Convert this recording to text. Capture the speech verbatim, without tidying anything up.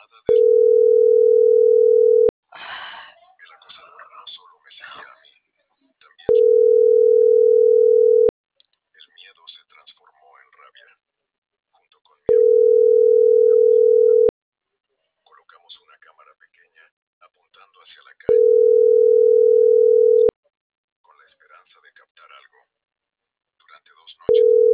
llamada de... El acosador no solo me seguía a mí, también el miedo se transformó en rabia. Junto con mi amigo, colocamos una cámara pequeña apuntando hacia la calle con la esperanza de captar algo. Durante dos noches